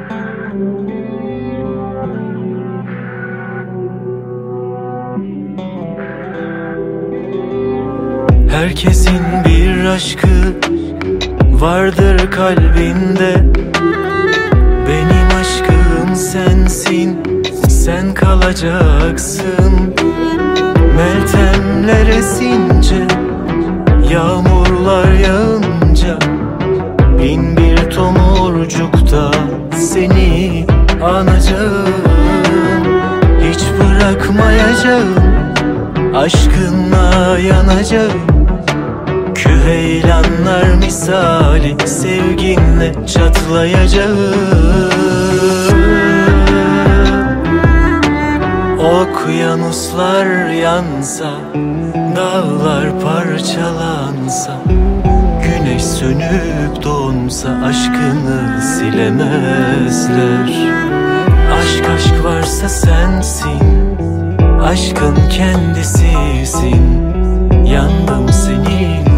Herkesin bir aşkı vardır kalbinde. Benim aşkım sensin, sen kalacaksın. Meltemler esince, yağmurlar yağınca, bin bir tomurcukta seni anacağım. Hiç bırakmayacağım, aşkınla yanacağım. Küheylanlar misali sevginle çatlayacağım. Okyanuslar yansa, dağlar parçalansa, güneş sönüp donsa aşkını silemezler. Aşk aşk varsa sensin, aşkın kendisisin. Yandım senin